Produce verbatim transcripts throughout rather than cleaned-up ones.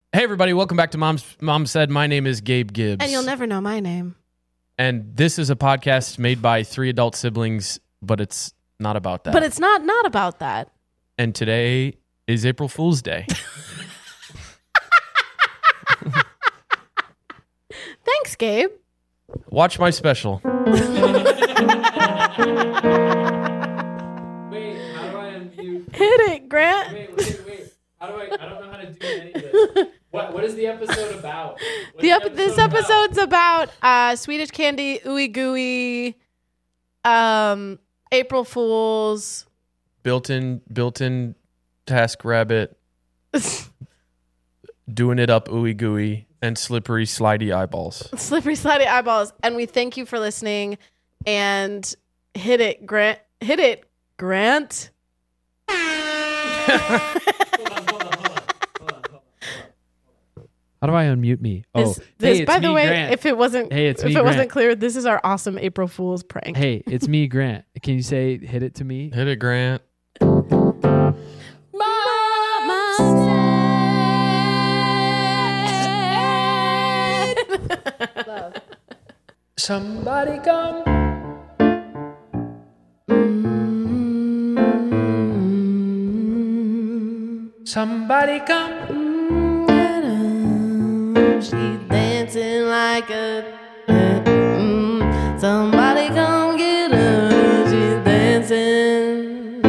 Hey, everybody. Welcome back to Mom's Mom Said. My name is Gabe Gibbs. And you'll never know my name. And this is a podcast made by three adult siblings, but it's not about that. But it's not not about that. And today is April Fool's Day. Thanks, Gabe. Watch my special. Wait, how do I unmute? Hit it, Grant. Wait, wait, wait. How do I? I don't know how to do any of this. What What is the episode about? What's The ep- this about? episode's about uh, Swedish candy, ooey gooey, um, April Fools. Built-in, built-in Task Rabbit, doing it up ooey gooey, and slippery slidey eyeballs. Slippery slidey eyeballs. And we thank you for listening. And hit it, Grant. Hit it, Grant. How do I unmute me? Oh, This, this hey, it's by me, the way, Grant. if it wasn't, Hey, it's if me, it Grant. wasn't clear, this is our awesome April Fool's prank. Hey, it's me, Grant. Can you say "hit it" to me? Hit it, Grant. Somebody come. Somebody come. She's dancing like a. mm, Somebody come get her. She's dancing.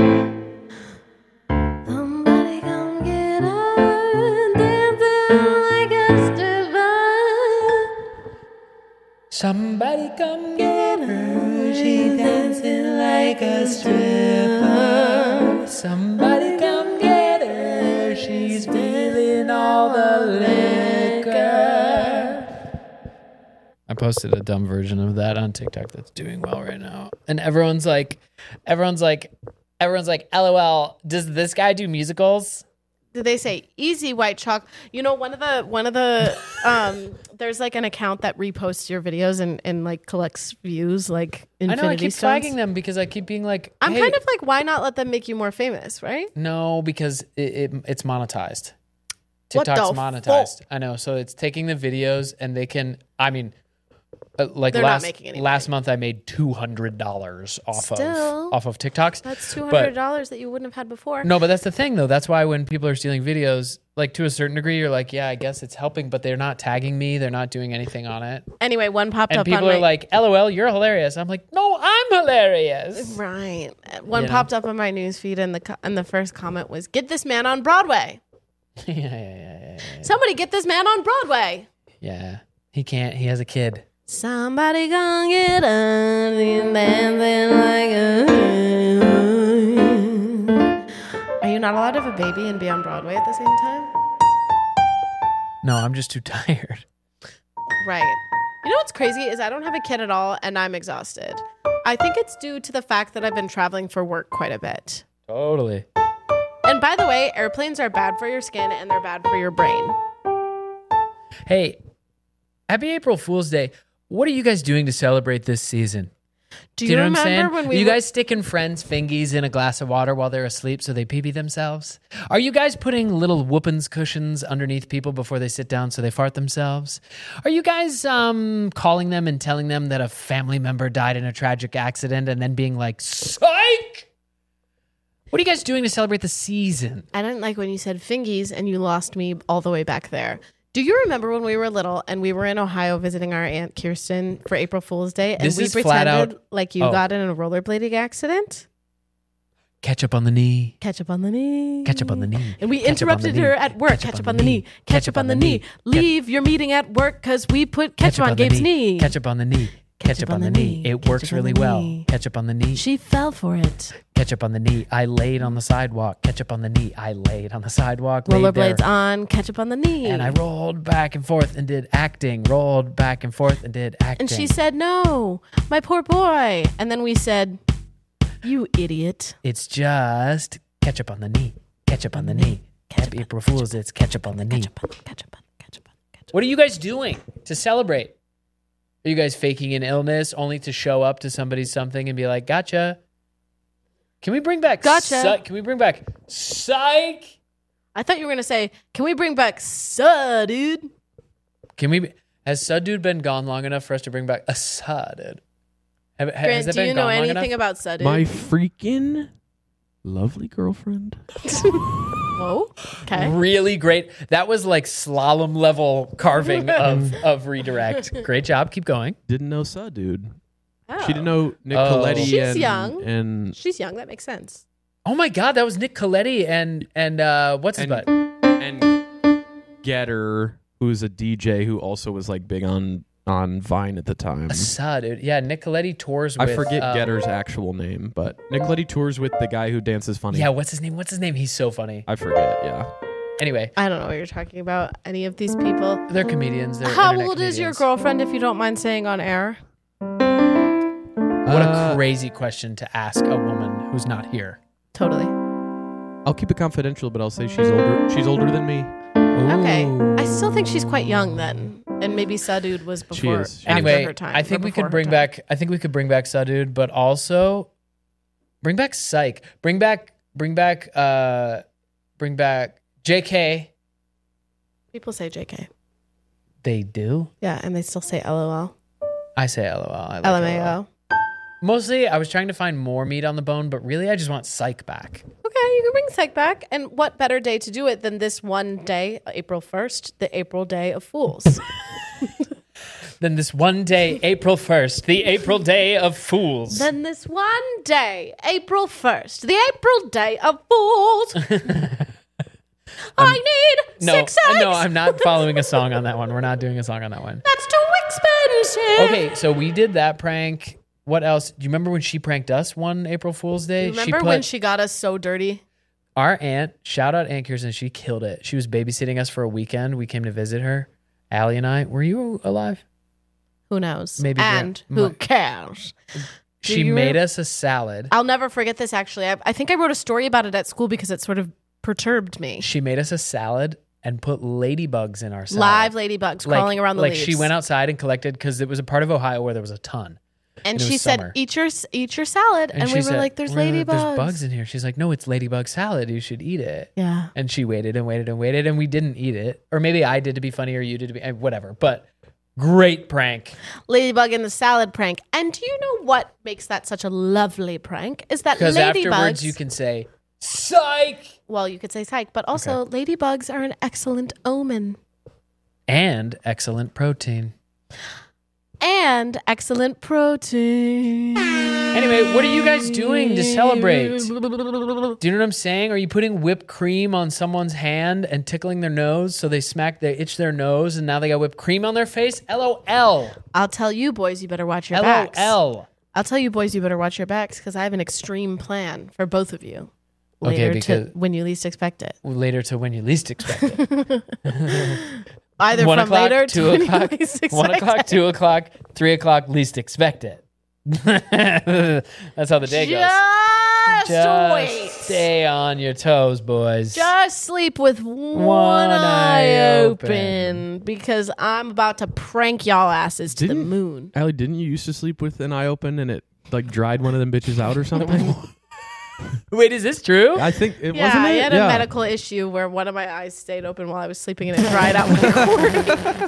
Somebody come get her. Dancing like a stripper. Somebody come get her. She dancing like a stripper. Somebody come get her. She's feeling all the liquor. I posted a dumb version of that on TikTok that's doing well right now. And everyone's like, everyone's like, everyone's like, LOL, does this guy do musicals? Did they say easy white chalk? You know, one of the one of the um there's like an account that reposts your videos and, and like collects views like Infinity I know I keep Stones. flagging them because I keep being like, I'm hey. kind of like, why not let them make you more famous, right? No, because it, it it's monetized. What the TikTok's fuck? monetized. I know. So it's taking the videos and they can, I mean, uh, like They're not last making any last money. month I made two hundred dollars off Still. of off of TikToks. That's two hundred dollars that you wouldn't have had before. No, but that's the thing though. That's why when people are stealing videos, like to a certain degree, you're like, yeah, I guess it's helping, but they're not tagging me. They're not doing anything on it. Anyway, one popped And up people on are my like, LOL, you're hilarious. I'm like, no, I'm hilarious. right. One You know? popped up on my newsfeed, and the co- and the first comment was, "Get this man on Broadway! yeah, yeah, yeah, yeah, yeah. Somebody get this man on Broadway!" Yeah. He can't. He has a kid. Somebody gonna get us and dancing like a. Are you not allowed to have a baby and be on Broadway at the same time? No, I'm just too tired. Right. You know what's crazy is I don't have a kid at all, and I'm exhausted. I think it's due to the fact that I've been traveling for work quite a bit. Totally. And by the way, airplanes are bad for your skin and they're bad for your brain. Hey, happy April Fool's Day. What are you guys doing to celebrate this season? Do Do you, you know what I'm remember saying? when Are we you were- guys sticking friends' fingies in a glass of water while they're asleep so they pee-pee themselves? Are you guys putting little whoopins cushions underneath people before they sit down so they fart themselves? Are you guys um, calling them and telling them that a family member died in a tragic accident and then being like, psych? What are you guys doing to celebrate the season? I didn't like when you said fingies and you lost me all the way back there. Do you remember when we were little and we were in Ohio visiting our Aunt Kirsten for April Fool's Day and This we is flat pretended out- like you Oh. got in a rollerblading accident? Ketchup on the knee. Ketchup on the knee. Ketchup on the knee. And we Ketchup on the interrupted knee. her at work. Ketchup, on the knee. Ketchup on the knee. Leave your meeting at work because we put ketchup, on the Gabe's knee. Ketchup on the knee. Ketchup, on the knee. It works Ketchup on really the well. knee. Ketchup on the knee. She fell for it. Ketchup on the knee. I laid on the sidewalk. Ketchup on the knee. I laid on the sidewalk. laid there, Rollerblades on. Ketchup on the knee. And I rolled back and forth and did acting. Rolled back and forth and did acting. And she said, "No, my poor boy." And then we said, "You idiot." It's just ketchup on the knee. Ketchup on the knee. Happy April Fools. It's ketchup on the knee. Ketchup on, ketchup on, ketchup on, ketchup. What are you guys doing to celebrate? Are you guys faking an illness only to show up to somebody's something and be like, gotcha? Can we bring back Gotcha. psych? Can we bring back psych? I thought you were gonna say, "Can we bring back Suh, dude?" Can we? Has Sud Dude been gone long enough for us to bring back a Sud Dude? Have, has Grant, it do been you know gone long anything enough? about Suh, dude? My freaking lovely girlfriend. Whoa. Okay. Really great. That was like slalom level carving of, of redirect. Great job. Keep going. Didn't know Suh Dude. Oh. She didn't know Nick Oh. Coletti She's and, young. and She's young. That makes sense. Oh my God, that was Nick Coletti and and uh, what's his And- butt? and Getter, who's a D J who also was like big on on Vine at the time. A Sud Dude. Yeah, Nick Coletti tours with. I forget um, Getter's actual name, but Nick Coletti tours with the guy who dances funny. Yeah, what's his name? What's his name? He's so funny. I forget. Yeah, Anyway, I don't know what you're talking about. Any of these people. they're comedians. They're How internet old is your comedians. girlfriend, if you don't mind saying on air? What Uh, a crazy question to ask a woman who's not here. Totally. I'll keep it confidential, but I'll say she's older. She's older than me. Okay. Ooh. I still think she's quite young then. And maybe Suh Dude was before. is. She after Anyway, her time, I or think we before could her bring time. back. I think we could bring back Sadude, but also bring back Psych. Bring back. Bring back. Uh, bring back J K. People say J K. They do. Yeah, and they still say L O L. I say L O L. I like L M A L O L. O. Mostly, I was trying to find more meat on the bone, but really, I just want Psych back. Okay, you can bring Psych back. And what better day to do it than this one day, April first, the April Day of Fools? Then this one day, April first, the April Day of Fools. Then this one day, April first, the April Day of Fools. I need no, six eggs. no, I'm not following a song on that one. We're not doing a song on that one. That's too expensive. Okay, so we did that prank. What else? Do you remember when she pranked us one April Fool's Day? Remember she put when she got us so dirty? our aunt, shout out Aunt Kirsten, she killed it. She was babysitting us for a weekend. We came to visit her. Allie and I. Were you alive? Who knows? Maybe And Grant- who my- cares? Do She you made re- us a salad. I'll never forget this, actually. I, I think I wrote a story about it at school because it sort of perturbed me. She made us a salad and put ladybugs in our salad. Live ladybugs Like- crawling around the like leaves. she went outside and collected because it was a part of Ohio where there was a ton. and and it she was said, summer. "Eat your eat your salad." And, she we were said, like, "There's "Well, ladybugs." There's bugs in here. She's like, no, it's ladybug salad. You should eat it. Yeah. And she waited and waited and waited, and we didn't eat it. Or maybe I did to be funny, or you did to be eh, whatever. But great prank. Ladybug in the salad prank. And do you know what makes that such a lovely prank? Is that Because ladybugs? afterwards you can say, psych! Well, you could say psych, but also ladybugs are an excellent omen And excellent protein. and excellent protein. Anyway, what are you guys doing to celebrate? Do you know what I'm saying? Are you putting whipped cream on someone's hand and tickling their nose so they smack, they itch their nose, and now they got whipped cream on their face? L O L. I'll tell you, boys, you better watch your L O backs. L. I'll tell you, boys, you better watch your backs because I have an extreme plan for both of you. Okay, Later because- to when you least expect it. Later to when you least expect it. Either One from o'clock, later two to when o'clock, you least expect one o'clock, it. two o'clock, three o'clock, least expect it. That's how the day goes. Just, Just wait. stay on your toes, boys. Just sleep with one, One eye eye open. open. because I'm about to prank y'all asses to the Didn't- moon. Allie, didn't you used to sleep with an eye open and it like dried one of them bitches out or something? Wait, is this true? I think it Yeah, wasn't I it? had yeah. a medical issue where one of my eyes stayed open while I was sleeping and it dried out my cord.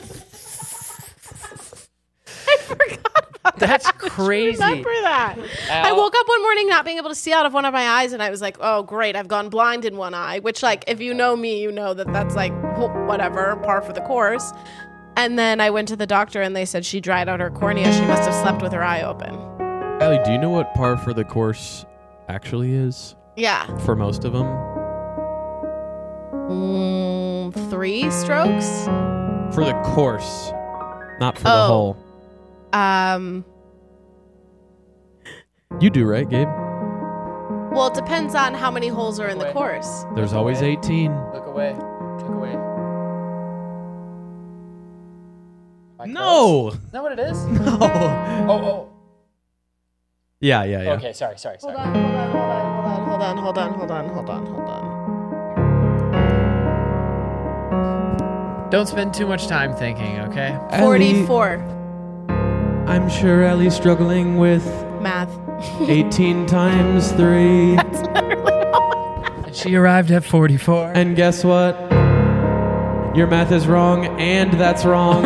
I forgot about That's that. crazy. Remember that? I Al- woke up one morning not being able to see out of one of my eyes, and I was like, "Oh, great! I've gone blind in one eye." Which, like, if you know me, you know that that's like wh- whatever, par for the course. And then I went to the doctor, and they said she dried out her cornea. She must have slept with her eye open. Allie, do you know what par for the course actually is Yeah, for most of them? mm, three strokes. For the course, not for the Oh. hole. Um, You do, right, Gabe? well, it depends on how many holes are in the Wait. course. There's always eighteen. Look away. Look away. Am I No. close? Is that what it is? No. Oh, Yeah, yeah, oh. yeah. Okay, sorry, sorry, Hold sorry. on, hold on, hold on, hold on, hold on, hold on, hold on, hold on. Don't spend too much time thinking, okay? Forty-four. I'm sure Allie's struggling with Math. eighteen times three. And She arrived at forty-four. And guess what? Your math is wrong, and that's wrong. I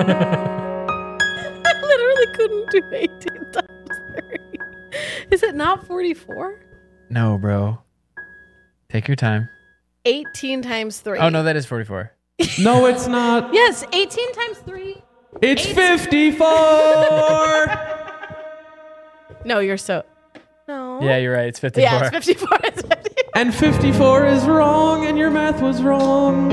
literally couldn't do eighteen times three. Is it not forty-four? No, bro. Take your time. eighteen times three. Oh, no, that is forty-four. No, it's not. Yes, eighteen times three. It's Eight- fifty-four. No, you're so... No. Yeah, you're right. It's fifty-four. Yeah, it's fifty-four. It's fifty-four. And fifty-four is wrong, and your math was wrong.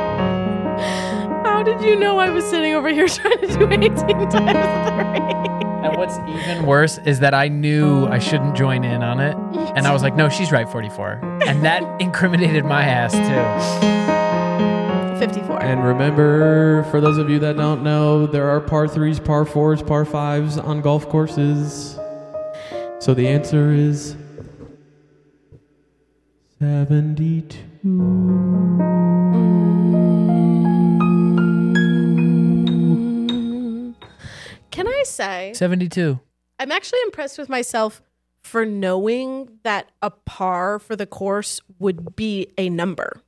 How did you know I was sitting over here trying to do eighteen times three? And what's even worse is that I knew I shouldn't join in on it. And I was like, no, she's right, forty-four. And that incriminated my ass, too. fifty-four. And remember, for those of you that don't know, there are par threes, par fours, par fives on golf courses. So the answer is seventy-two. Can I say, seventy-two. I'm actually impressed with myself for knowing that a par for the course would be a number.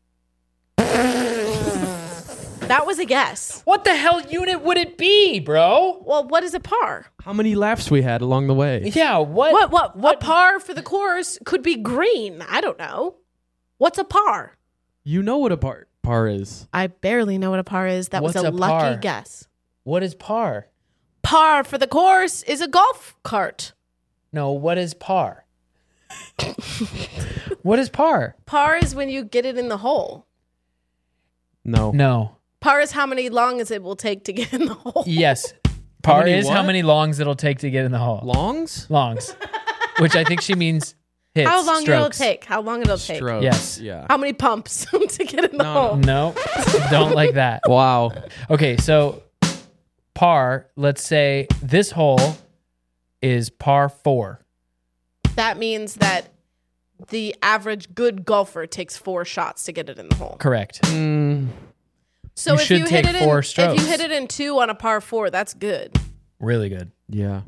That was a guess. What the hell unit would it be, bro? Well, what is a par? How many laps we had along the way? Yeah, what? What what what a par for the course could be green. I don't know. What's a par? You know what a par, par is. I barely know what a par is. That What's was a, a lucky par? guess. What is par? Par for the course is a golf cart. No, what is par? What is par? Par is when you get it in the hole. No. No. Par is how many longs it will take to get in the hole. Yes. Par many is how what? many longs it'll take to get in the hole. Longs? Longs. Which I think she means hits. How long strokes. it'll take? How long it'll take? Strokes. Yes. Yeah. How many pumps to get in the No, hole? No, don't like that. Wow. Okay, so par, let's say this hole is par four. That means that the average good golfer takes four shots to get it in the hole. Correct. Mm, So You if should you take hit it four in, strokes. if you hit it in two on a par four, that's good. Really good. yeah.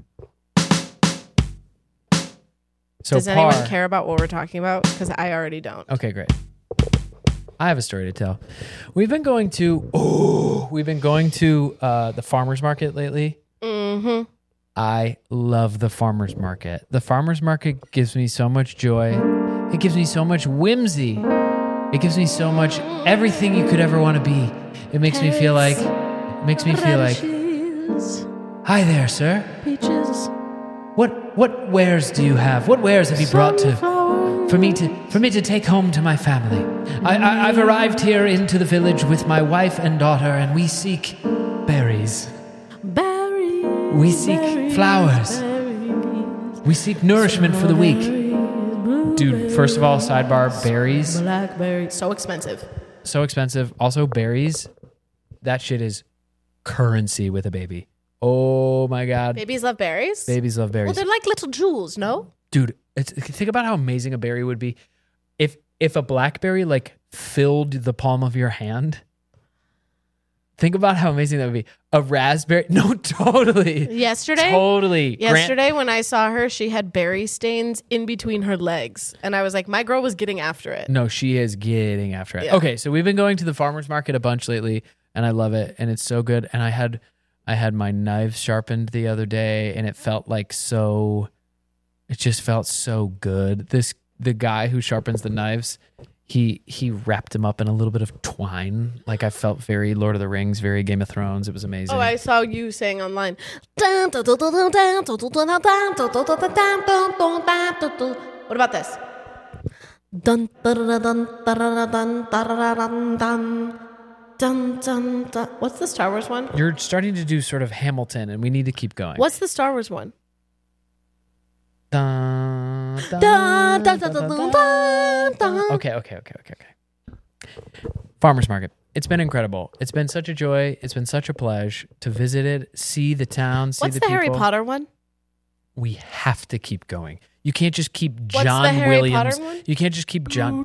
So Does par. anyone care about what we're talking about? Because I already don't. Okay, great. I have a story to tell. We've been going to oh, we've been going to uh, the farmers market lately. Mm-hmm. I love the farmers market. The farmers market gives me so much joy. It gives me so much whimsy. It gives me so much everything you could ever want to be. It makes me feel like it makes me feel like hi there, sir. Peaches. What what wares do you have? What wares have you brought to for me to for me to take home to my family? I, I I've arrived here into the village with my wife and daughter, and we seek berries. Berries. We seek berries, flowers. berries, We seek nourishment for the week. berries, Dude, first of all, sidebar, berries, blackberries. So expensive. so expensive. Also, berries, that shit is currency with a baby. Oh my God. Babies love berries. Babies love berries. Well, they're like little jewels, no? Dude, it's, think about how amazing a berry would be if if a blackberry like filled the palm of your hand. Think about how amazing that would be. A raspberry, no, totally, Yesterday, totally. Grant- yesterday when I saw her, she had berry stains in between her legs, and I was like, my girl was getting after it. no, she is getting after it. Yeah. Okay, so we've been going to the farmers market a bunch lately, and I love it, and it's so good. And I had I had my knives sharpened the other day, and it felt like so. It just felt so good. This the guy who sharpens the knives. He he wrapped him up in a little bit of twine. Like I felt very Lord of the Rings, very Game of Thrones. It was amazing. Oh, I saw you saying online. What about this? Dun, dun, dun, dun, dun, dun, dun, dun. What's the Star Wars one? You're starting to do sort of Hamilton, and we need to keep going. What's the Star Wars one? Dun, dun, Dun, dun, dun, dun, dun, dun, dun. dun. Okay, okay, okay, okay, okay. Farmers Market. It's been incredible. It's been such a joy. It's been such a pleasure to visit it, see the town, see What's the, the people. Harry Potter one? We have to keep going. You can't just keep What's John the Harry Williams. Potter one? You can't just keep John.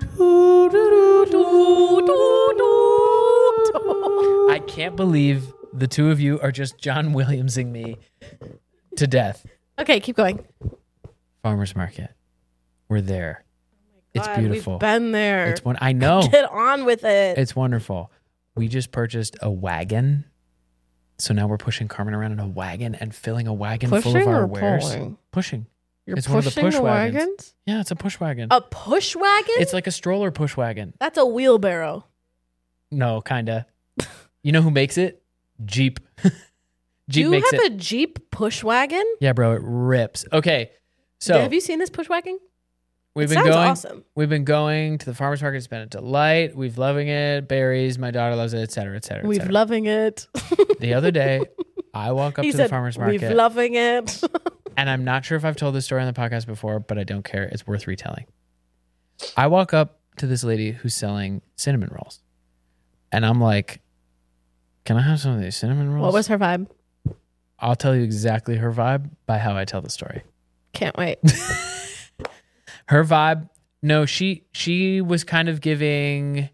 I can't believe the two of you are just John Williamsing me to death. Okay, keep going. Farmers Market. We're there. It's God, beautiful. We've been there. It's one I know. Get on with it. It's wonderful. We just purchased a wagon. So now we're pushing Carmen around in a wagon and filling a wagon Pushing full of our or wares. pulling? Pushing. You're it's pushing one of the push the wagons. wagons? Yeah, it's a push wagon. A push wagon? It's like a stroller push wagon. That's a wheelbarrow. No, kinda. You know who makes it? Jeep. Jeep you makes have it. a Jeep push wagon? Yeah, bro, it rips. Okay, so have you seen this push wagon? we've It been sounds going. awesome. We've been going to the farmers market. It's been a delight. We've loving it. Berries. My daughter loves it, et cetera, et cetera. et We've cetera. loving it. The other day, I walk up he to said, the farmers we've market, loving it. and I'm not sure if I've told this story on the podcast before, but I don't care. It's worth retelling. I walk up to this lady who's selling cinnamon rolls, and I'm like, "Can I have some of these cinnamon rolls?" What was her vibe? I'll tell you exactly her vibe by how I tell the story. Can't wait. Her vibe, no, she she was kind of giving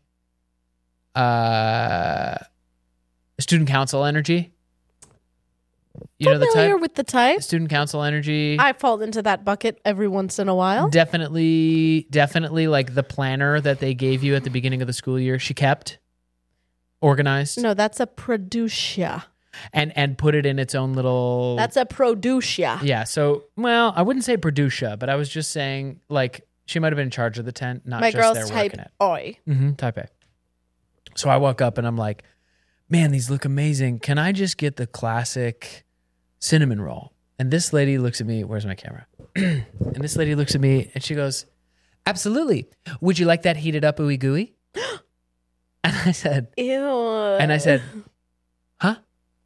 uh student council energy. You know the Familiar type? with the type? Student council energy. I fall into that bucket every once in a while. Definitely, definitely like the planner that they gave you at the beginning of the school year. She kept organized No, that's a producia. and and put it in its own little. That's a producia. yeah. So, well, I wouldn't say producia, but I was just saying like she might have been in charge of the tent, not My just girl's there type working it. oi. Mm-hmm, type A. So I walk up and I'm like, man, these look amazing. Can I just get the classic cinnamon roll? And this lady looks at me. Where's my camera? And this lady looks at me and she goes, absolutely. Would you like that heated up ooey gooey? And I said, Ew. and I said, huh?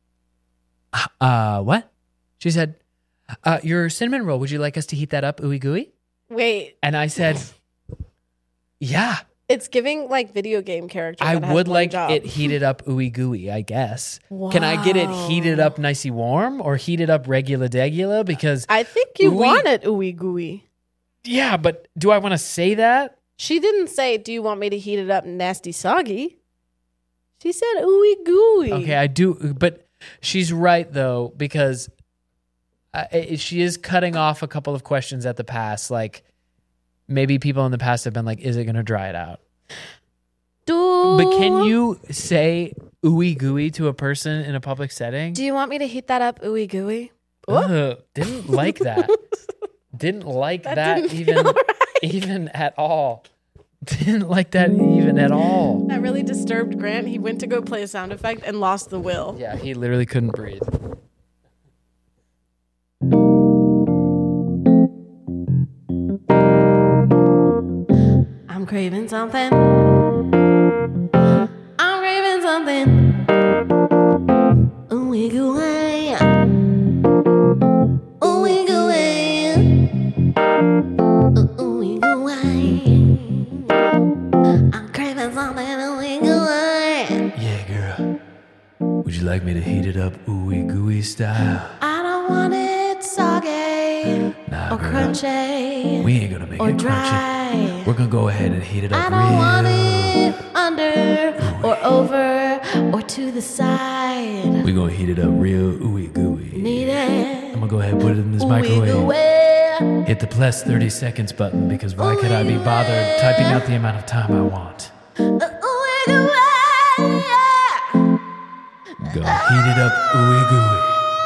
Uh, what? She said, uh, your cinnamon roll, would you like us to heat that up ooey gooey? Wait, And I said, yeah. it's giving like video game character. I that has would one like job. it heated up ooey gooey, I guess. Can I get it Wow. heated up nicey warm or heated up regula degula? Because, I think you Ooey- want it ooey gooey. yeah, but do I want to say that? She didn't say, do you want me to heat it up nasty soggy? She said ooey gooey. Okay, I do. But she's right, though, because I, she is cutting off a couple of questions at the pass. Like, maybe people in the past have been like, is it going to dry it out? Do, But can you say ooey gooey to a person in a public setting? Do you want me to heat that up ooey gooey? Ugh, didn't like that. Didn't like that, That didn't even feel right. even at all. Didn't like that even at all. That really disturbed Grant. He went to go play a sound effect and lost the will. Yeah, he literally couldn't breathe. I'm craving something. I'm craving something. Ooey gooey. Ooey gooey. Ooey gooey. I'm craving something. Ooey gooey. Yeah, girl. Would you like me to heat it up ooey gooey style? I don't want it soggy Nah, or girl. crunchy We ain't gonna make or it dry. crunchy. We're gonna go ahead and heat it up I don't real. want it under or over or to the side. We're gonna heat it up real ooey gooey. Need it. I'm gonna go ahead and put it in this Ooey microwave. gooey. Hit the plus thirty seconds button because why could I be bothered typing out the amount of time I want? Ooey gooey. Gonna heat it up ooey gooey.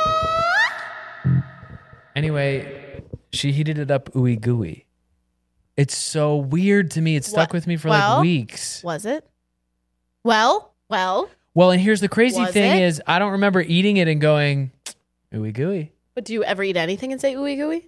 Anyway, she heated it up ooey gooey. It's so weird to me. It stuck What? with me for Well? like weeks. Was it? Well, well. Well, and here's the crazy Was thing it? is I don't remember eating it and going, ooey gooey. But do you ever eat anything and say ooey gooey?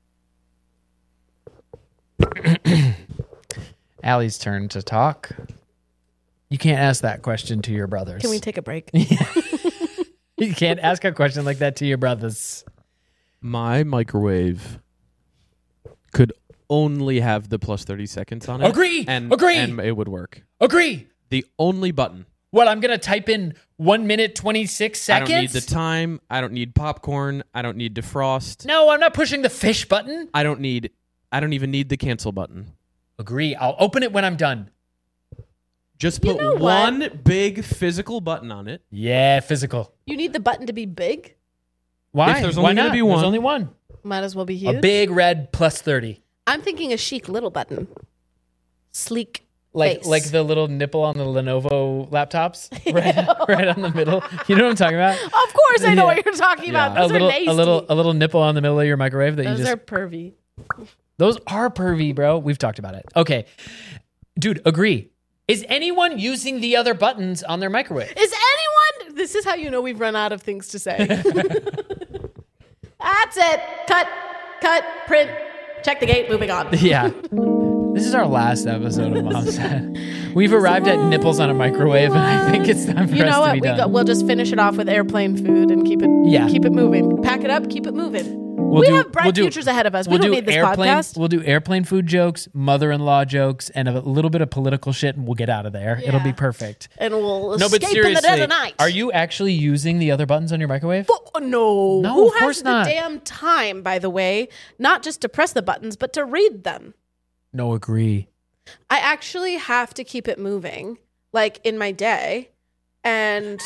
Allie's turn to talk. You can't ask that question to your brothers. Can we take a break? You can't ask a question like that to your brothers. My microwave could only have the plus thirty seconds on it. Agree! And, Agree! And it would work. Agree. The only button. What, I'm going to type in one minute, twenty-six seconds? I don't need the time. I don't need popcorn. I don't need defrost. No, I'm not pushing the fish button. I don't need, I don't even need the cancel button. Agree. I'll open it when I'm done. Just You put know what? one big physical button on it. Yeah, physical. You need the button to be big? Why? If there's Why only gonna not? be There's one. only one. Might as well be huge. A big red plus thirty. I'm thinking a chic little button. sleek Like face. like the little nipple on the Lenovo laptops, right, right on the middle. You know what I'm talking about? Of course, I know Yeah. what you're talking about. A Those little are nasty. a little a little nipple on the middle of your microwave that Those you just are pervy. Those are pervy, bro. We've talked about it. Okay. Dude, agree. Is anyone using the other buttons on their microwave? Is anyone? This is how you know we've run out of things to say. That's it. Cut, cut, print, check the gate, moving on. Yeah. This is our last episode of Mom Said. We've arrived at nipples on a microwave, and I think it's time for You us know to what? be We done. go, we'll just finish it off with airplane food and keep it Yeah. keep it moving. Pack it up, keep it moving. We'll we do- have bright we'll do- futures ahead of us. We We'll don't do need this airplane. podcast. We'll do airplane food jokes, mother-in-law jokes, and a little bit of political shit, and we'll get out of there. It'll be Yeah. perfect. And we'll No, but escape in the dead seriously, of night. are you actually using the other buttons on your microwave? Oh, no. No, Who of course has the not. damn time, by the way, not just to press the buttons, but to read them? No, agree. I actually have to keep it moving, like in my day. And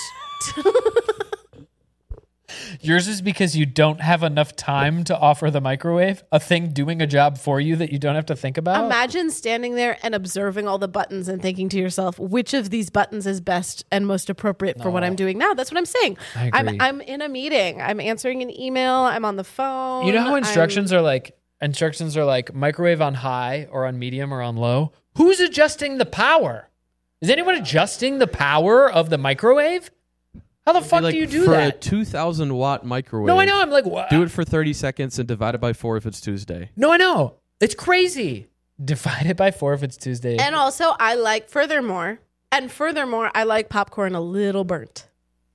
Yours is because you don't have enough time to offer the microwave a thing doing a job for you that you don't have to think about. imagine standing there and observing all the buttons and thinking to yourself, which of these buttons is best and most appropriate for what I'm doing now? That's what I'm saying. I agree. I'm I'm in a meeting. I'm answering an email. I'm on the phone. You know how I'm- instructions are like instructions are like microwave on high or on medium or on low? Who's adjusting the power? Is anyone adjusting the power of the microwave? How the fuck Like, do you do for that? a two thousand watt microwave? No, I know. I'm like, what? Do it for thirty seconds and divide it by four if it's Tuesday. No, I know. It's crazy. Divide it by four if it's Tuesday. And also, I like, furthermore, and furthermore, I like popcorn a little burnt.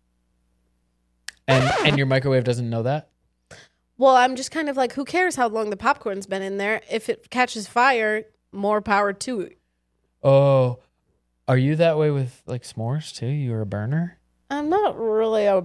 and and your microwave doesn't know that? Well, I'm just kind of like, who cares how long the popcorn's been in there? If it catches fire, more power to it. Oh, are you that way with like s'mores too? You're a burner? I'm not really a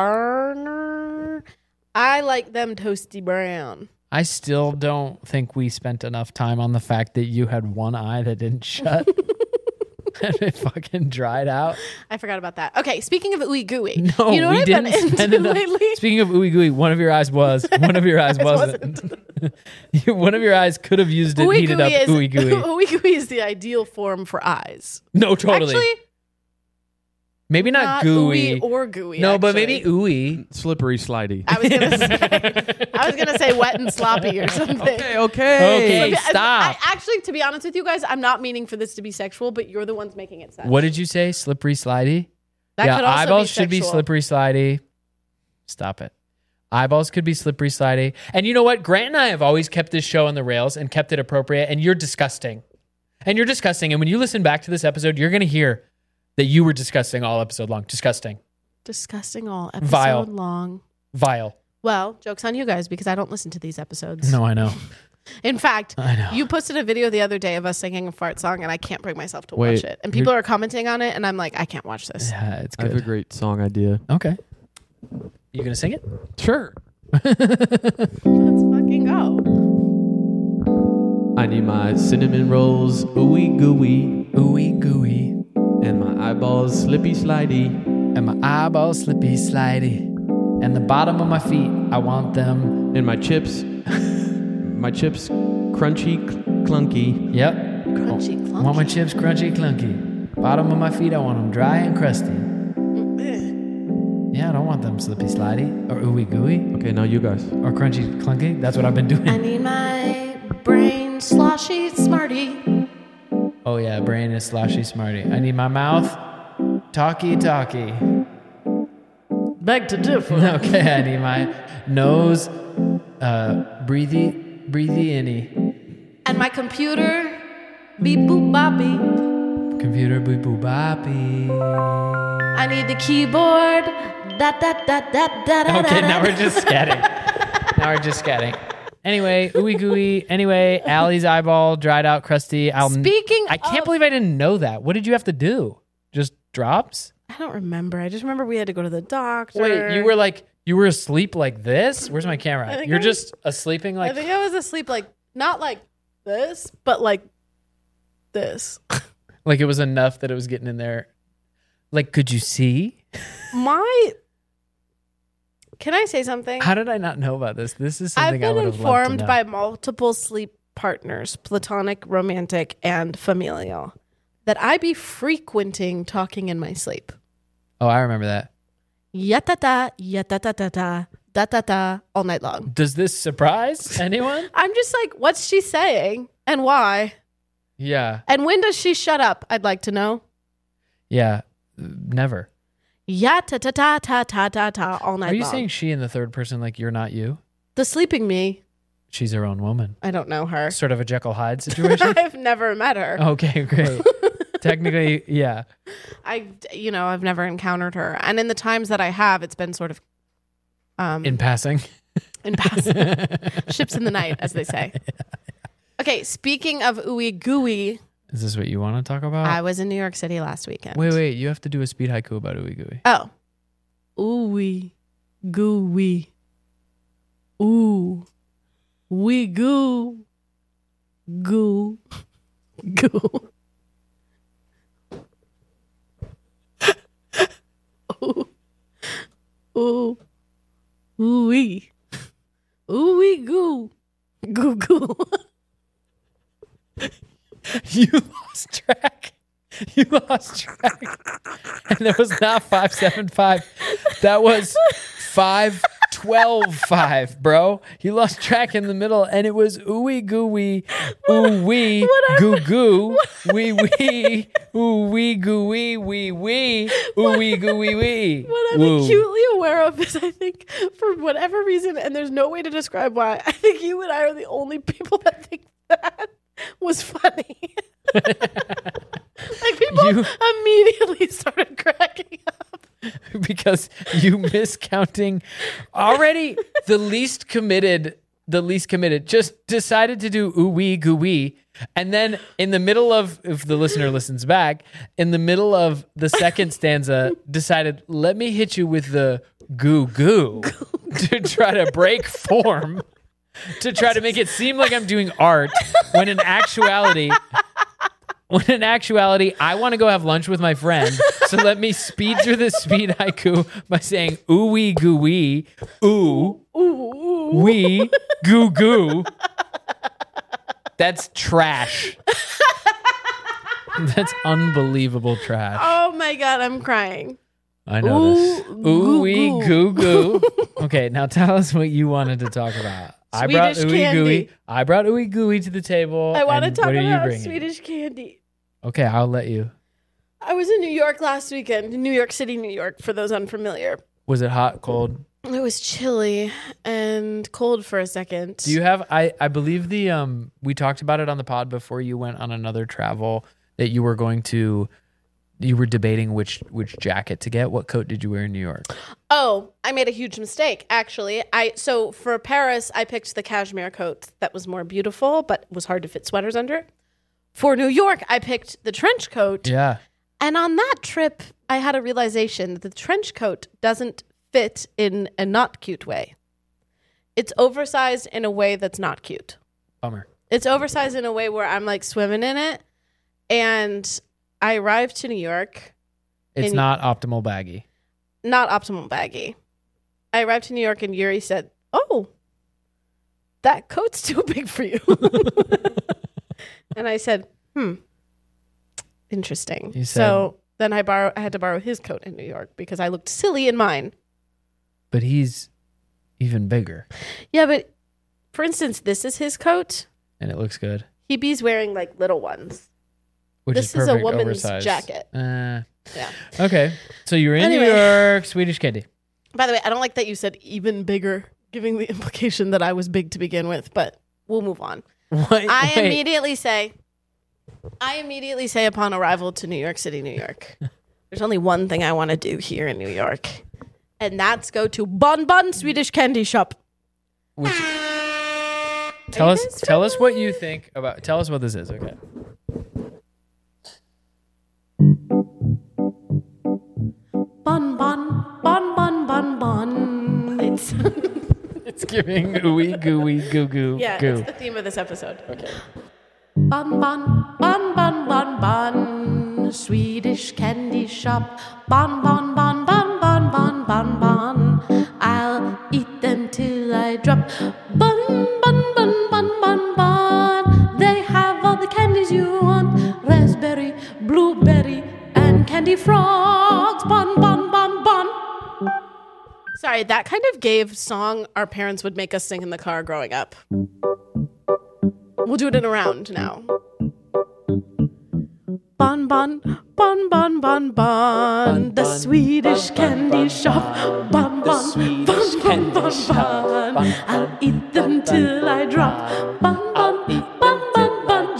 burner. I like them toasty brown. I still don't think we spent enough time on the fact that you had one eye that didn't shut and it fucking dried out. I forgot about that. Okay, speaking of ooey gooey, No, you know we what I've didn't been spend into enough. lately? Speaking of ooey gooey, one of your eyes was, one of your eyes wasn't. You- one of your eyes could have used it Ooey heated up gooey is ooey gooey. ooey gooey is the ideal form for eyes. No, totally. Actually, maybe not, not gooey. ooey or gooey. no, but actually. maybe ooey. Slippery, slidey. I was gonna say, I was gonna say wet and sloppy or something. Okay, okay. Okay. I- I- stop. I, actually, to be honest with you guys, I'm not meaning for this to be sexual, but you're the ones making it sound. What did you say? Slippery, slidey? That yeah, could also eyeballs be should be sexual. slippery, slidey. Stop it. Eyeballs could be slippery, slidey. And you know what? Grant and I have always kept this show on the rails and kept it appropriate. And you're disgusting. And you're disgusting. And when you listen back to this episode, you're going to hear that you were disgusting all episode long. Disgusting. Disgusting all episode Vile. long. Vile. Well, joke's on you guys because I don't listen to these episodes. No, I know. In fact, I know. you posted a video the other day of us singing a fart song, and I can't bring myself to Wait, watch it. And people are commenting on it, and I'm like, I can't watch this. Yeah, it's I have a good. great song idea. Okay. You going to sing it? Sure. Let's fucking go. I need my cinnamon rolls, ooey gooey, Ooey gooey. and my eyeballs slippy slidey. And my eyeballs slippy, slidey. And the bottom of my feet, I want them. And my chips, my chips crunchy, cl- clunky. Yep. Crunchy, I want my clunky. chips crunchy, clunky. Bottom of my feet, I want them dry and crusty. Yeah, I don't want them slippy, slidey. Or ooey gooey. Okay, now you guys. Or crunchy, clunky. That's what I've been doing. I need my brain sloshy smarty. Oh yeah, brain is sloshy smarty. I need my mouth talky talky. Beg to differ. Okay, I need my nose uh breathy breathy inny. And my computer, beep boop bop beep. Computer boop boop boppy. I need the keyboard. Da da da da da da. Okay, da, now da. we're just scatting. Now we're just scatting. Anyway, ooey gooey. Anyway, Allie's eyeball dried out, crusty. I'll, Speaking I can't of- believe I didn't know that. What did you have to do? Just drops? I don't remember. I just remember we had to go to the doctor. Wait, you were like you were asleep like this? Where's my I camera? think You're I was- just a sleeping I like think I was asleep, like not like this, but like this. like it was enough that it was getting in there. Like, could you see? My. Can I say something? How did I not know about this? This is I've something I been would have loved to informed know. by multiple sleep partners, platonic, romantic, and familial, that I be frequenting talking in my sleep. Oh, I remember that. Ya-ta-ta, ya-ta-ta-ta-ta, da-ta-ta, all night long. Does this surprise anyone? I'm just like, what's she saying and why? Yeah. And when does she shut up? I'd like to know. Yeah. Never. Ya-ta-ta-ta-ta-ta-ta, all night long. Are you long. saying she in the third person like you're not you? The sleeping me. She's her own woman. I don't know her. Sort of a Jekyll Hyde situation? I've never met her. Okay, great. Technically, yeah. I, you know, I've never encountered her. And in the times that I have, it's been sort of... Um, in passing. In passing. Ships in the night, as they say. Okay, speaking of ooey gooey... Is this what you want to talk about? I was in New York City last weekend. Wait, wait. You have to do a speed haiku about ooey gooey. Oh. Ooey gooey. Ooh. We goo. Goo. Goo. Ooh. Ooh. Ooh-wee. Ooh-wee goo. Goo goo. You lost track. You lost track. And that was not five seven five. That was five twelve five, bro. You lost track in the middle, and it was ooey gooey, ooh wee, goo goo, wee wee, ooh wee gooey, wee wee, ooh wee gooey wee. What I'm Woo. acutely aware of is I think for whatever reason, and there's no way to describe why, I think you and I are the only people that think that was funny. Like people You- immediately started cracking up. Because you miscounting already the least committed, the least committed just decided to do ooh wee goo wee. And then in the middle of, if the listener listens back, in the middle of the second stanza, decided, let me hit you with the goo goo to try to break form, to try to make it seem like I'm doing art, when in actuality, when in actuality, I want to go have lunch with my friend. So let me speed through this speed haiku by saying ooh wee goo wee, ooh, Ooh. wee, goo goo. That's trash. That's unbelievable trash. Oh my God, I'm crying. I know Ooh, this. Ooh goo, wee goo. goo goo. Okay, now tell us what you wanted to talk about. I brought Swedish ooey candy. gooey. I brought ooey gooey to the table. I want to and talk what are you about bringing? Swedish candy. Okay, I'll let you. I was in New York last weekend, in New York City, New York, for those unfamiliar. Was it hot, cold? It was chilly and cold for a second. Do you have? I I believe the um we talked about it on the pod before you went on another travel that you were going to. You were debating which which jacket to get. What coat did you wear in New York? Oh, I made a huge mistake, actually. I so for Paris, I picked the cashmere coat that was more beautiful, but was hard to fit sweaters under. For New York, I picked the trench coat. Yeah. And on that trip, I had a realization that the trench coat doesn't fit in a not cute way. It's oversized in a way that's not cute. Bummer. It's oversized in a way where I'm like swimming in it. And I arrived to New York. It's And- not optimal baggy. Not optimal baggy. I arrived to New York and Yuri said, "Oh, that coat's too big for you." And I said, "Hmm, interesting." You said- so then I borrow. I had to borrow his coat in New York because I looked silly in mine. But he's even bigger, Yeah, but for instance, this is his coat. and it looks good. He be's wearing like little ones. Which This is, is a perfect woman's oversized. jacket. Uh, Yeah. okay, so you were in Anyway. New York, Swedish candy. By the way, I don't like that you said even bigger, giving the implication that I was big to begin with. But we'll move on. Wait, I wait. immediately say, I immediately say upon arrival to New York City, New York, there's only one thing I want to do here in New York, and that's go to Bon Bon Swedish Candy Shop. Which, tell you us, guys tell us what you think about. Tell us what this is. Okay. Bon Bon, Bon Bon, Bon Bon. It's It's giving ooey gooey goo goo yeah, goo. it's the theme of this episode. Okay. Bon Bon, Bon Bon, Bon Bon, Swedish Candy Shop. Bon Bon, Bon Bon, Bon Bon, Bon Bon. I'll eat them till I drop. Bon Bon, Bon Bon, Bon Bon. Sorry, that kind of gave song our parents would make us sing in the car growing up. We'll do it in a round now. Bon bon, bon bon bon bon, the Swedish candy shop. Bon bon, bon bon bon bon, I'll eat them till I drop. Bon bon, bon bon bon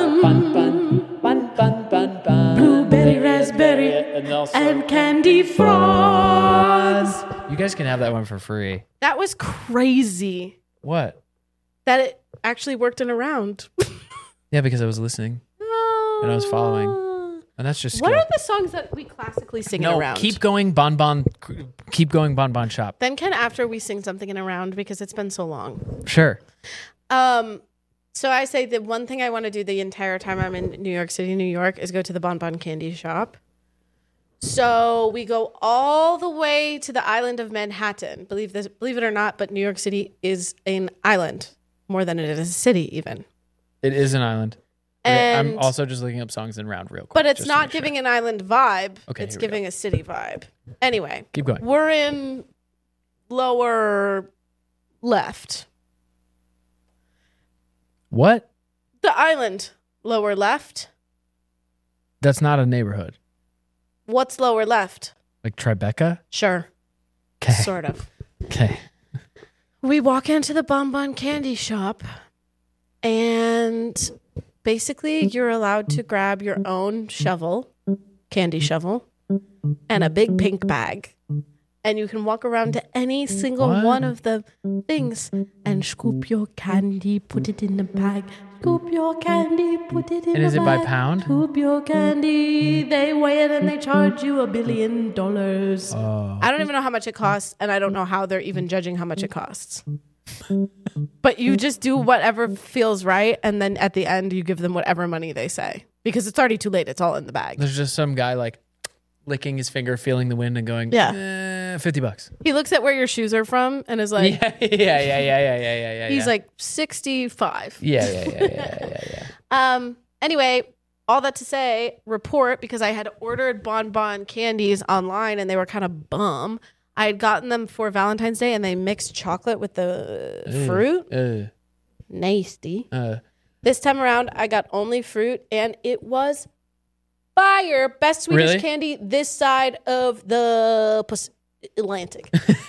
bon, blueberry, raspberry, and candy frogs. You guys can have that one for free. That was crazy. What? That it actually worked in a round. Yeah, because I was listening and I was following. And that's just What skill. are the songs that we classically sing No, in a round? keep going, Bon Bon. Keep going, Bon Bon Shop. Then can after we sing something in a round because it's been so long. Sure. Um, so I say the one thing I want to do the entire time I'm in New York City, New York, is go to the Bon Bon Candy Shop. So we go all the way to the island of Manhattan. Believe this, believe it or not, but New York City is an island more than it is a city, even. It is an island. Okay, And I'm also just looking up songs in round real quick. but it's just to not make sure. giving an island vibe. Okay, It's here we giving a city vibe. Anyway, Keep going. we're in lower left. What? The island, lower left. That's not a neighborhood. What's lower left? Like Tribeca? Sure. Okay. Sort of. Okay. We walk into the Bon Bon Candy Shop, and basically you're allowed to grab your own shovel, candy shovel, and a big pink bag. And you can walk around to any single What? one of the things and scoop your candy, put it in the bag. Scoop your candy, put it in And the is it by bag. pound? Scoop your candy. They weigh it and they charge you a billion dollars. Oh. I don't even know how much it costs, and I don't know how they're even judging how much it costs. But you just do whatever feels right, and then at the end, you give them whatever money they say. Because it's already too late. It's all in the bag. There's just some guy like licking his finger, feeling the wind and going, Yeah. eh, fifty bucks. He looks at where your shoes are from and is like, yeah, yeah, yeah, yeah, yeah, yeah, yeah, yeah. he's yeah. like sixty-five. yeah, yeah, yeah, yeah, yeah, yeah. Um. Anyway, all that to say, report, because I had ordered Bon Bon candies online and they were kind of bum. I had gotten them for Valentine's Day and they mixed chocolate with the Ew. fruit. Uh, Nasty. uh, This time around, I got only fruit and it was fire. Best Swedish Really? candy this side of the Pac- Atlantic.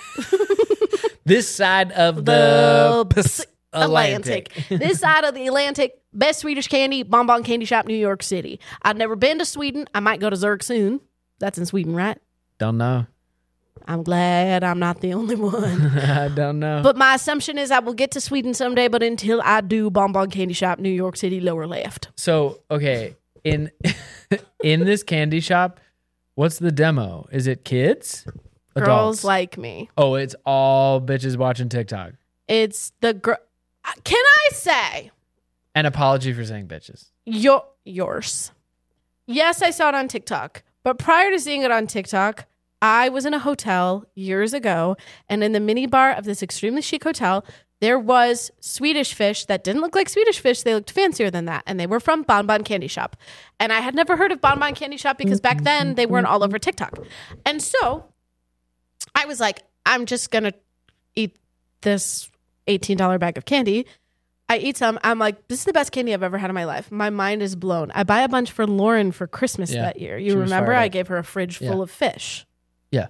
this side of the, The Pac- Atlantic. This side of the Atlantic. Best Swedish candy, Bon Bon Candy Shop, New York City. I've never been to Sweden. I might go to Zurich soon. That's in Sweden, right? Don't know. I'm glad I'm not the only one. I don't know. But my assumption is I will get to Sweden someday, but until I do, Bon Bon Candy Shop, New York City, lower left. So, okay, in in this candy shop, what's the demo? Is it kids? Girls Adults? like me. Oh, it's all bitches watching TikTok. It's the girl. Can I say An apology for saying bitches. your yours? Yes, I saw it on TikTok, but prior to seeing it on TikTok, I was in a hotel years ago, and in the mini bar of this extremely chic hotel, there was Swedish fish that didn't look like Swedish fish. They looked fancier than that, and they were from Bon Bon Candy Shop. And I had never heard of Bon Bon Candy Shop because back then they weren't all over TikTok. And so I was like, I'm just going to eat this eighteen dollars bag of candy. I eat some. I'm like, this is the best candy I've ever had in my life. My mind is blown. I buy a bunch for Lauren for Christmas Yeah, that year. she You was remember? fired I up. gave her a fridge full Yeah. of fish. Yeah.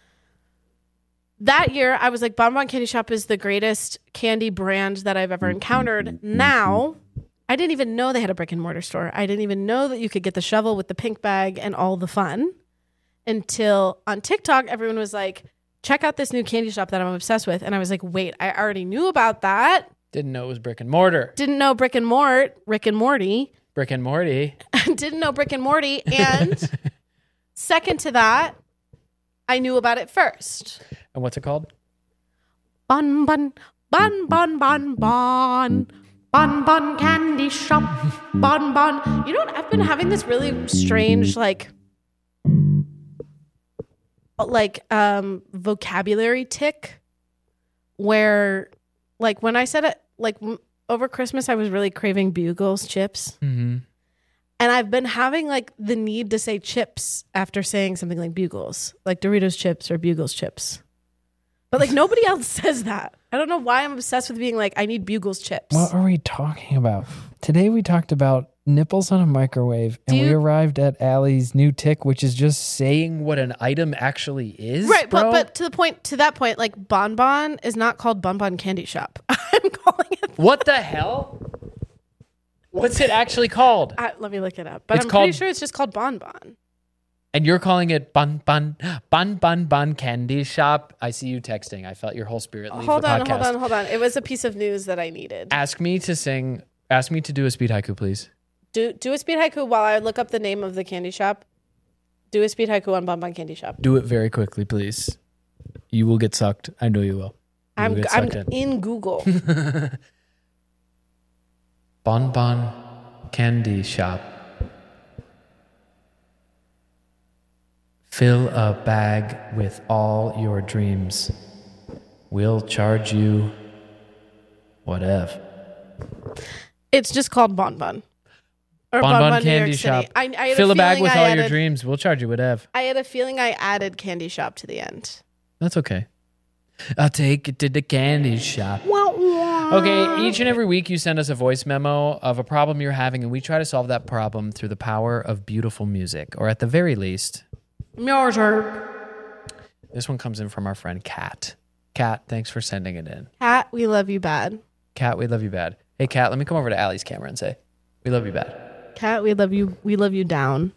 That year, I was like, Bon Bon Candy Shop is the greatest candy brand that I've ever encountered. Now, I didn't even know they had a brick and mortar store. I didn't even know that you could get the shovel with the pink bag and all the fun until on TikTok, everyone was like, check out this new candy shop that I'm obsessed with. And I was like, wait, I already knew about that. Didn't know it was brick and mortar. Didn't know Brick and Mort, Rick and Morty. Brick and Morty. Didn't know Brick and Morty. And second to that, I knew about it first. And what's it called? Bon Bon, Bon Bon Bon Bon, Bon Bon Candy Shop, Bon Bon. You know what? I've been having this really strange, like, like um vocabulary tick, where, like, when I said it, like m- over Christmas, I was really craving Bugles chips. Mm-hmm. And I've been having like the need to say chips after saying something like Bugles, like Doritos chips or Bugles chips. But like nobody else says that. I don't know why I'm obsessed with being like, I need Bugles chips. What are we talking about? Today we talked about nipples on a microwave, and you, we arrived at Allie's new tick, which is just saying what an item actually is. Right, bro. but but to the point, to that point, like Bon Bon is not called Bon Bon Candy Shop. I'm calling it. What the hell? What's it actually called? I, let me look it up. But It's I'm called- pretty sure it's just called Bon Bon. And you're calling it Bun Bun Bun Bun Bun Candy Shop. I see you texting. I felt your whole spirit leave Hold the on, podcast. hold on, hold on. It was a piece of news that I needed. Ask me to sing. Ask me to do a speed haiku, please. Do do a speed haiku while I look up the name of the candy shop. Do a speed haiku on Bon Bon Candy Shop. Do it very quickly, please. You will get sucked. I know you will. You I'm will get I'm sucked in Google. Bon Bon Candy Shop. Fill a bag with all your dreams. We'll charge you whatever. It's just called Bon Bon. Or Bon Bon New Candy York Shop. City. I, I had Fill a bag feeling with I all added, your dreams. We'll charge you whatever. I had a feeling I added Candy Shop to the end. That's okay. I'll take it to the candy shop. Okay, each and every week you send us a voice memo of a problem you're having, and we try to solve that problem through the power of beautiful music, or at the very least, Music. this one comes in from our friend Kat. Kat, thanks for sending it in. Cat, we love you bad. Kat, we love you bad. Hey, Kat, let me come over to Allie's camera and say, we love you bad. Cat, we love you. We love you down.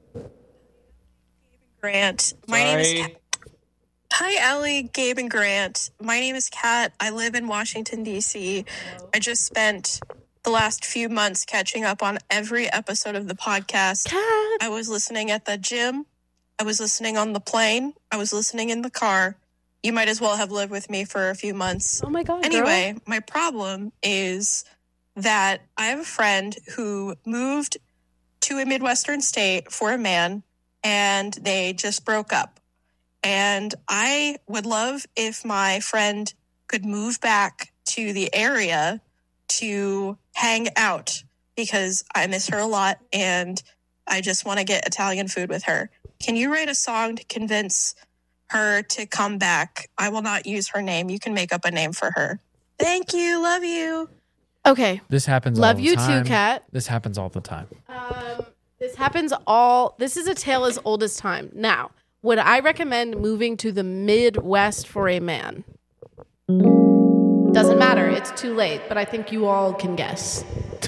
Grant. My name is Kat. Hi, Allie, Gabe, and Grant. My name is Kat. I live in Washington, D C. I just spent the last few months catching up on every episode of the podcast. Cat. I was listening at the gym. I was listening on the plane. I was listening in the car. You might as well have lived with me for a few months. Oh my God. girl. Anyway, my problem is that I have a friend who moved to a Midwestern state for a man, and they just broke up. And I would love if my friend could move back to the area to hang out, because I miss her a lot and I just want to get Italian food with her. Can you write a song to convince her to come back? I will not use her name. You can make up a name for her. Thank you. Love you. Okay. This happens Love all the you time. too, Kat. This happens all the time. Um, this happens all. This is a tale as old as time. Now, would I recommend moving to the Midwest for a man? Doesn't matter. It's too late, but I think you all can guess.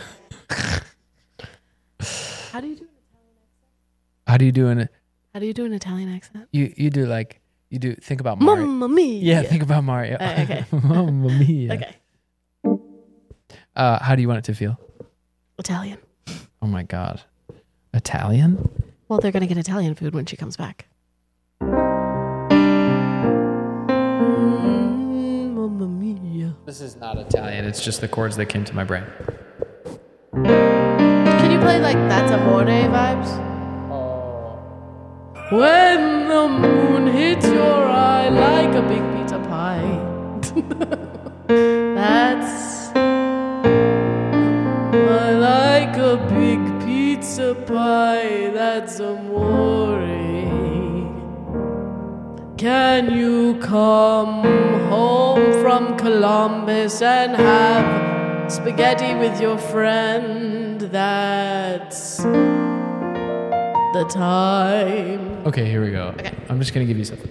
How do you do an How do you do it? How do you do an Italian accent? You you do like you do think about Mario. Mamma mia. Yeah, think about Mario. Uh, okay. Mamma mia. Okay. Uh, how do you want it to feel? Italian. Oh my God, Italian? Well, they're gonna get Italian food when she comes back. Mm, Mamma mia. This is not Italian. It's just the chords that came to my brain. Can you play like That's Amore vibes? When the moon hits your eye like a big pizza pie. That's I like a big pizza pie. That's amore. Can you come home from Columbus and have spaghetti with your friend? That's the time. Okay, here we go. Okay. I'm just gonna give you something.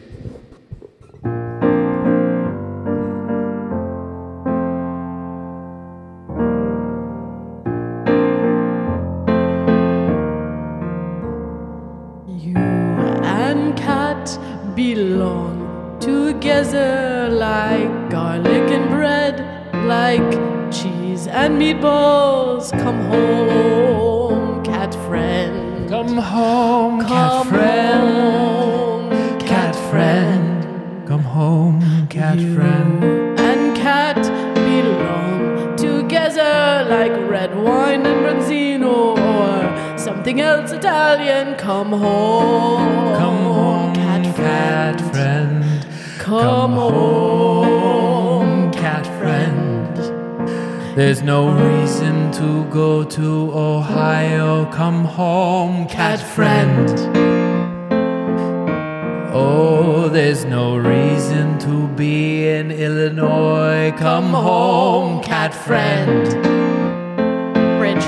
You and Cat belong together like garlic and bread, like cheese and meatballs. Come home, cat friend. Come home, Come cat friend. home, Cat friend. Come home, cat You friend. and cat belong together like red wine and branzino or something else Italian. Come home, Come home, cat cat friend. friend. Come home, cat friend. There's no reason to go to Ohio. Come home, cat friend. Oh, there's no reason to be in Illinois. Come home, cat friend. Bridge.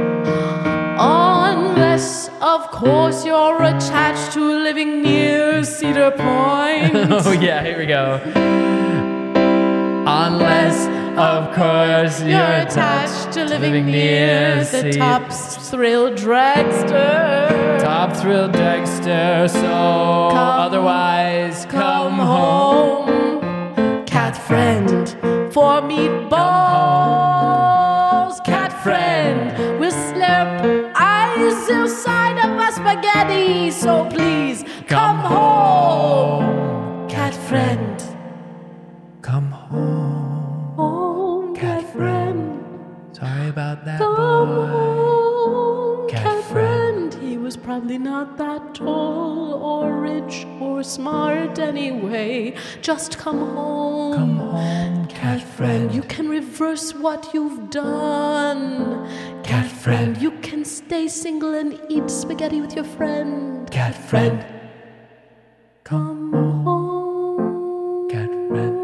Unless, of course, you're attached to living near Cedar Point. Oh, yeah, here we go. Unless, of course, you're, You're attached attached to living near the Cedar- top thrill dragster. Top thrill Dexter, so otherwise come, Come home, cat friend, for meatballs, cat friend. We'll slurp eyes inside of a spaghetti, so please come home, cat friend. Come home, Home, cat cat friend. friend. Sorry about that, Come boy. home, Cat cat friend. friend. He was probably not that tall or rich or smart anyway. Just come home. Come home, cat friend. You can reverse what you've done. Cat friend. You can stay single and eat spaghetti with your friend. Cat friend. Come home, cat friend.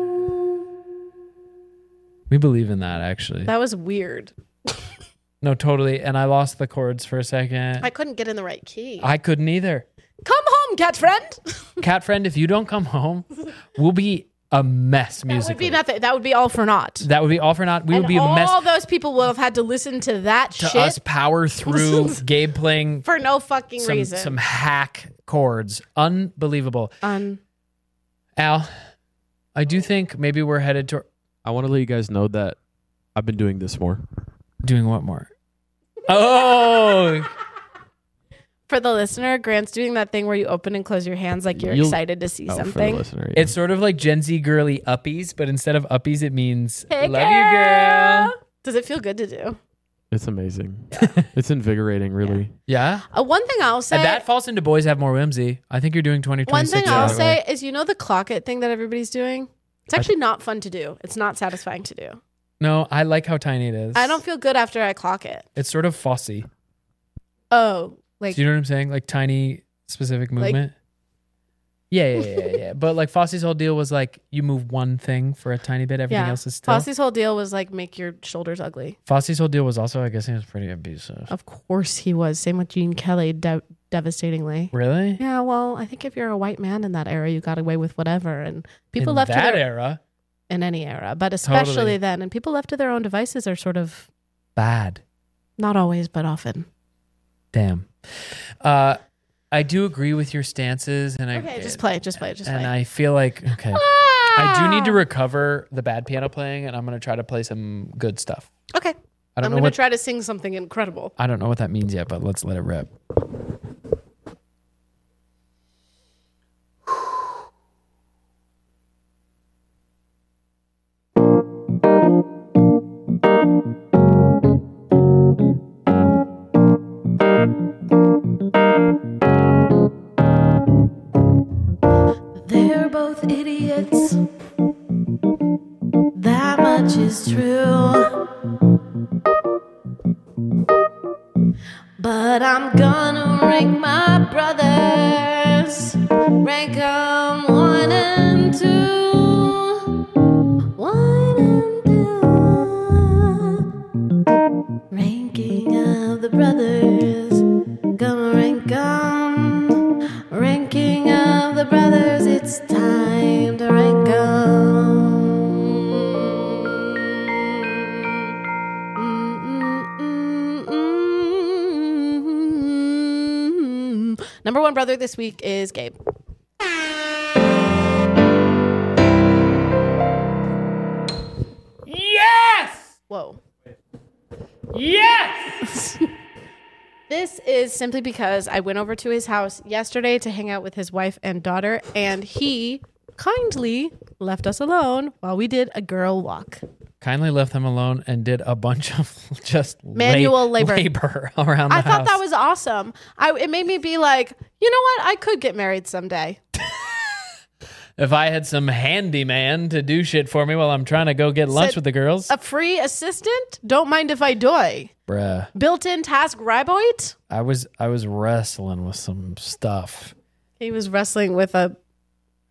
We believe in that, actually. That was weird. No, totally. And I lost the chords for a second. I couldn't get in the right key. I couldn't either. Come home, cat friend. Cat friend, if you don't come home, we'll be a mess That would musically. be nothing. That would be all for naught. That would be all for naught. We And would be a mess. all those people will have had to listen to that To shit us power through Gabe playing for no fucking some, reason. some hack chords. Unbelievable. Un- Al, I do think maybe we're headed to I want to let you guys know that I've been doing this more. doing what more? Oh, For the listener, Grant's doing that thing where you open and close your hands like you're You'll- excited to see Oh, for the something. listener, yeah. it's sort of like Gen Z girly uppies, but instead of uppies, it means Hey, love you, girl. Does it feel good to do? It's amazing. It's invigorating, really. Yeah. Uh, one thing I'll say. And that falls into boys have more whimsy. I think you're doing twenty one twenty-six. thing I'll the right way. say is, you know, the clock it thing that everybody's doing. It's actually not fun to do. It's not satisfying to do. No, I like how tiny it is. I don't feel good after I clock it. It's sort of Fosse. Oh, like Do you know what I'm saying? Like tiny specific movement. yeah, yeah, yeah, yeah, yeah. But like Fosse's whole deal was like you move one thing for a tiny bit, everything yeah. else is still. Fosse's whole deal was like make your shoulders ugly. Fosse's whole deal was also, I guess, he was pretty abusive. Of course he was. Same with Gene Kelly, de- devastatingly. Really? Yeah, well, I think if you're a white man in that era, you got away with whatever, and people In left to that their, era, in any era, but especially Totally. then, and people left to their own devices are sort of bad. not always, but often. Damn. Uh, I do agree with your stances, and I Okay, just play, just play, just and play. I feel like okay. I do need to recover the bad piano playing, and I'm going to try to play some good stuff. Okay, I don't I'm know gonna what try to sing something incredible. I don't know what that means yet, but let's let it rip. They're both idiots. That much is true. But I'm gonna rank my brothers. Rank 'em one and two. One and two. Ranking of the brothers. Gonna rank 'em. Ranking of the brothers. It's time to rank 'em. Number one brother this week is Gabe. Yes! Whoa. Yes! This is simply because I went over to his house yesterday to hang out with his wife and daughter, and he kindly left us alone while we did a girl walk. Kindly left them alone and did a bunch of just Manual la- labor. labor around the I thought house. that was awesome. I, it made me be like, you know what? I could get married someday. If I had some handyman to do shit for me while I'm trying to go get lunch Said- with the girls. A free assistant? Don't mind if I do. Bruh. Built-in task riboit? I was I was wrestling with some stuff. He was wrestling with a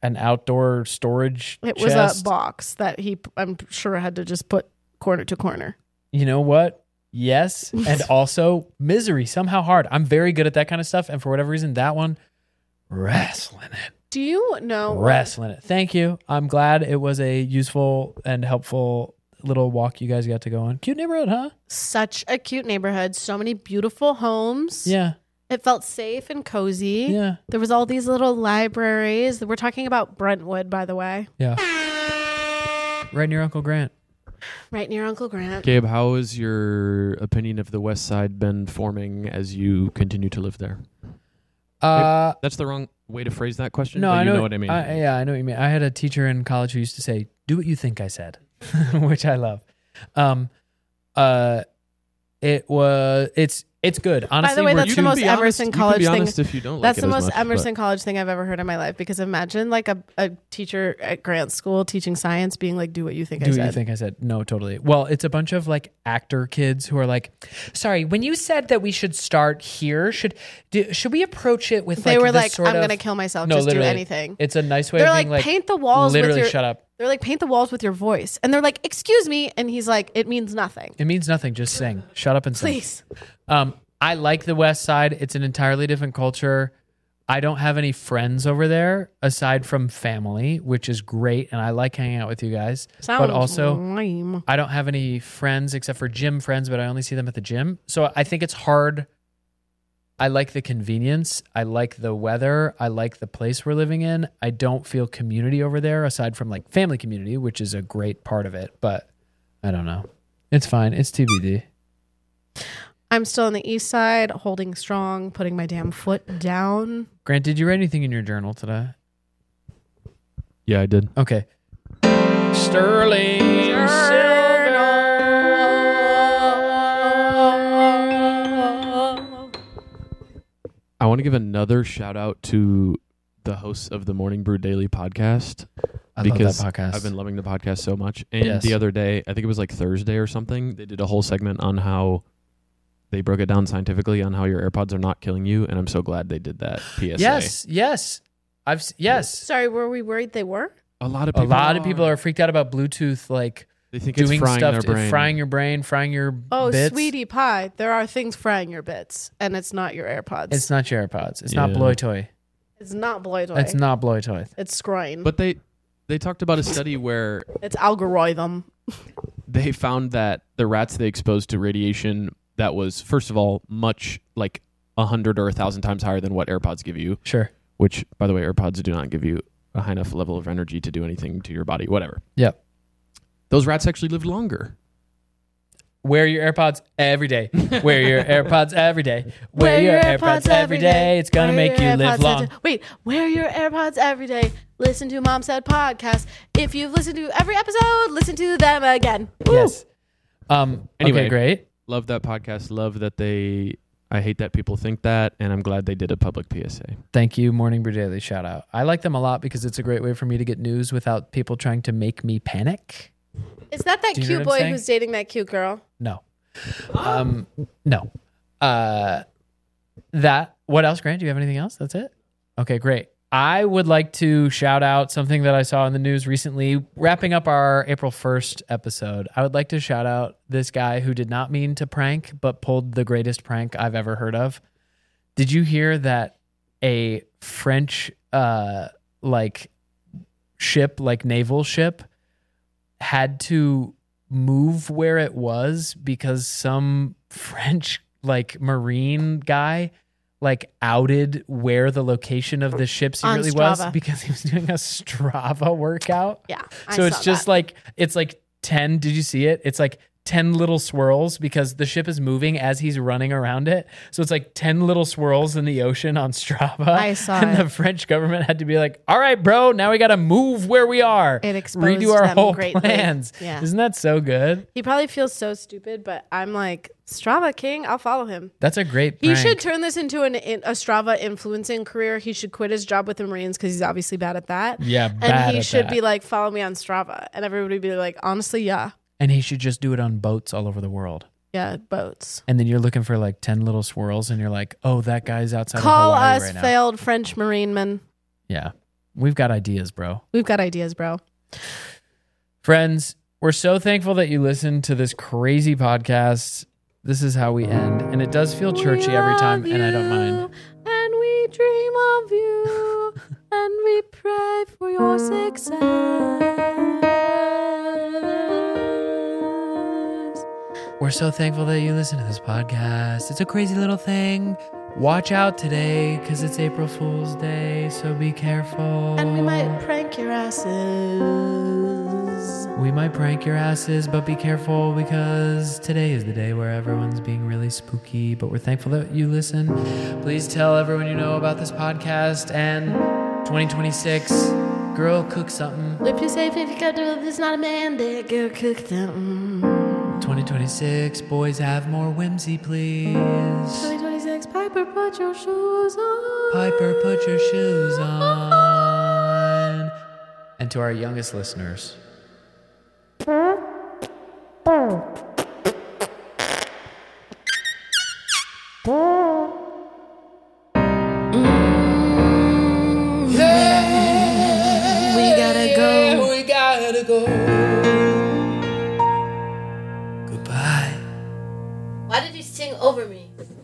an outdoor storage It was chest. a box that he, I'm sure, had to just put corner to corner. You know what? Yes. And also misery, somehow hard. I'm very good at that kind of stuff. And for whatever reason, that one, wrestling it. Do you know? Wrestling it. Thank you. I'm glad it was a useful and helpful little walk you guys got to go on. Cute neighborhood, huh? Such a cute neighborhood. So many beautiful homes. Yeah. It felt safe and cozy. Yeah. There was all these little libraries. We're talking about Brentwood, by the way. Yeah. Right near Uncle Grant. Right near Uncle Grant. Gabe, how has your opinion of the West Side been forming as you continue to live there? Uh, That's the wrong way to phrase that question. no, but I you know, know what I mean. I, yeah, I know what you mean. I had a teacher in college who used to say, "Do what you think I said," which I love. Um, uh, it was. It's. It's good. Honestly, By the way, we're- that's You the can most be honest- Emerson you can College be thing. honest if you don't That's like the it as most much, Emerson but- College thing I've ever heard in my life. Because imagine like a, a teacher at Grant School teaching science being like, "Do what you think Do I what said." you think I said? No, totally. Well, it's a bunch of like actor kids who are like, "Sorry, when you said that we should start here, should do, should we approach it with They like were this like, sort "I'm of-" gonna kill myself. No, just do literally. anything." It's a nice way They're of like, being like, paint the walls with literally your. shut up. They're like, paint the walls with your voice, and they're like, "Excuse me," and he's like, "It means nothing. It means nothing. Just sing. Shut up and sing. Please." Um, I like the West Side. It's an entirely different culture. I don't have any friends over there aside from family, which is great, and I like hanging out with you guys. Sounds but also, lame. I don't have any friends except for gym friends, but I only see them at the gym. So I think it's hard. I like the convenience. I like the weather. I like the place we're living in. I don't feel community over there aside from like family community, which is a great part of it. But I don't know. It's fine. It's T B D. I'm still on the east side, holding strong, putting my damn foot down. Grant, did you write anything in your journal today? Yeah, I did. Okay. Sterling Silver. I want to give another shout out to the hosts of the Morning Brew Daily podcast. I because love that podcast. I've been loving the podcast so much. And Yes. the other day, I think it was like Thursday or something, they did a whole segment on how they broke it down scientifically on how your AirPods are not killing you. And I'm so glad they did that P S A. Yes, yes. I've s- yes. Sorry, were we worried they were? A lot of A people lot of people are freaked out about Bluetooth, like They think doing it's frying stuff, their to- brain. frying your brain, frying your Oh, bits. sweetie pie. There are things frying your bits, and it's not your AirPods. It's not your AirPods. It's not Yeah. Bluetooth. It's not Bluetooth. It's not Bluetooth. It's scroin. But they they talked about a study where It's algorithm. they found that the rats they exposed to radiation that was, first of all, much like a hundred or a thousand times higher than what AirPods give you, Sure. which, by the way, AirPods do not give you a high enough level of energy to do anything to your body, whatever. Yep. Those rats actually lived longer. Wear your AirPods every day. Wear your AirPods every day. Wear, your AirPods, every day. It's gonna Wear make you your live AirPods long. every- Wait, wear your AirPods every day. Listen to Mom Said podcast. If you've listened to every episode, listen to them again. Woo! Yes. Um. Anyway. Okay. Great. Love that podcast. Love that they... I hate that people think that, and I'm glad they did a public P S A. Thank you, Morning Brew Daily. Shout out. I like them a lot because it's a great way for me to get news without people trying to make me panic. Is that that Do you know cute what I'm boy saying? who's dating that cute girl? No. Um. No. Uh. That. What else, Grant? Do you have anything else? That's it. Okay. Great. I would like to shout out something that I saw in the news recently. Wrapping up our April first episode, I would like to shout out this guy who did not mean to prank, but pulled the greatest prank I've ever heard of. Did you hear that a French, uh, like ship, like naval ship, had to move where it was because some French, like Marine guy, like outed where the location of the ship On secretly was Strava. because he was doing a Strava workout. Yeah. I So it's saw just that. like, it's like ten. Did you see it? It's like ten little swirls because the ship is moving as he's running around it. So it's like ten little swirls in the ocean on Strava. I saw And it. the French government had to be like, all right, bro, now we got to move where we are. It exposed Redo our them whole greatly. plans. Yeah. Isn't that so good? He probably feels so stupid, but I'm like, Strava King, I'll follow him. That's a great He prank. should turn this into an, in, a Strava influencing career. He should quit his job with the Marines because he's obviously bad at that. Yeah, And bad he at should that. be like, follow me on Strava. And everybody would be like, honestly, yeah. And he should just do it on boats all over the world. Yeah, boats. And then you're looking for like ten little swirls and you're like, oh, that guy's outside Call of Hawaii us right now. failed French Marine men. Yeah. We've got ideas, bro. We've got ideas, bro. Friends, we're so thankful that you listened to this crazy podcast. This is how we end. And it does feel churchy We every time, love and I don't you, mind. And we dream of you, and we pray for your success. We're so thankful that you listen to this podcast. It's a crazy little thing. Watch out today, because it's April Fool's Day, so be careful. And we might prank your asses. We might prank your asses, but be careful, because today is the day where everyone's being really spooky. But we're thankful that you listen. Please tell everyone you know about this podcast. And twenty twenty-six, girl, cook something. If you say if you got to do this, not a man, that girl cook something. twenty twenty-six, boys have more whimsy, please. twenty twenty-six, Piper, put your shoes on. Piper, put your shoes on. And to our youngest listeners, We gotta go. we gotta go. Goodbye. Why did you sing over me?